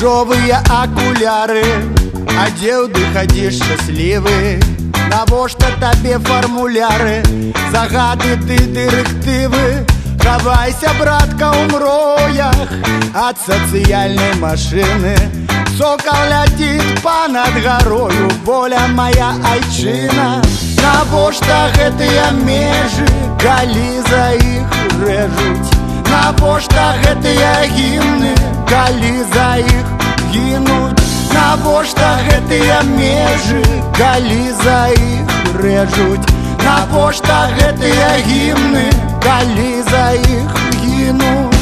ружовыя акуляры адзеў, ды хадзіш шчаслівы. Навошта табе фармуляры, загады ты дырэктывы? Хавайся, братка, у мроях ад сацыяльнай машыны. Сокал ляціць па-над гарою, воля моя айчына. Навошта гэтыя межы, калі за іх рэжуць? Навошта гэтыя гімны, калі за іх гінуць? Навошта гэтыя межы, калі за іх рэжуць? Навошта гэтыя гімны, калі за іх гінуць?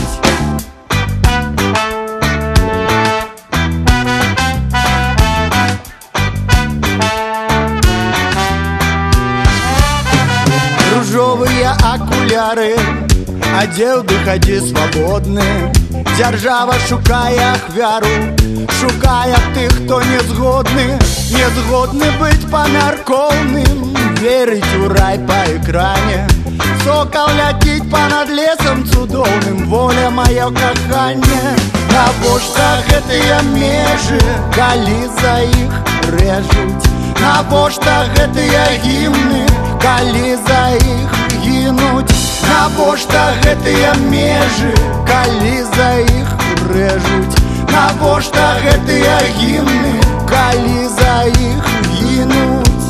Ружовыя акуляры адзеў, ды хадзі свабодны. Дзяржава шукае ахвяру, шукае тых, хто не згодны. Не згодны быць памяркоўным, верыць у рай па экране. Сокал ляціць па-над лесам цудоўным, воля маё каханне. Навошта гэтыя межы, калі за іх рэжуць? Навошта гэтыя гімны, калі за іх гінуць? Навошта гэтыя межы, калі за іх рэжуць? Навошта гэтыя гімны, калі за іх гінуць?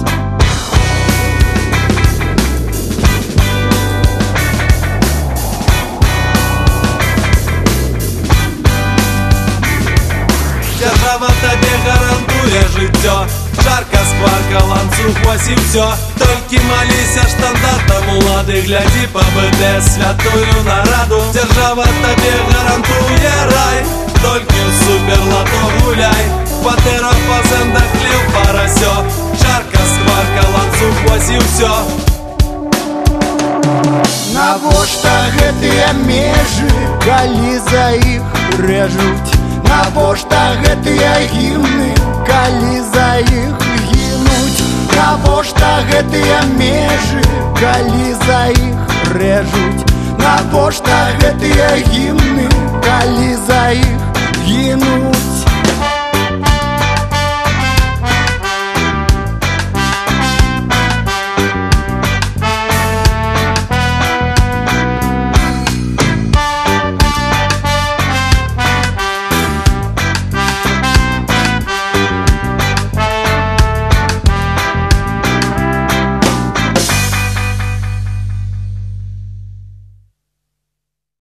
Дзяржава табе гарантуе жыццё, жарка, скварка, ланцуг, вось і ўсё. Толькі маліся штандартам улады, глядзі па БД святую нараду. Дзяржава табе гарантуе рай, толькі ў суперлато гуляй. Кватэра па зэндах, хлеў, парасё, жарка, скварка, ланцуг, вось і ўсё. Навошта гэтыя межы, калі за іх рэжуць? Навошта гэтыя гімны, калі за іх гінуць? Навошта гэтыя межы, калі за іх рэжуць? Навошта гэтыя гімны, калі за іх гінуць?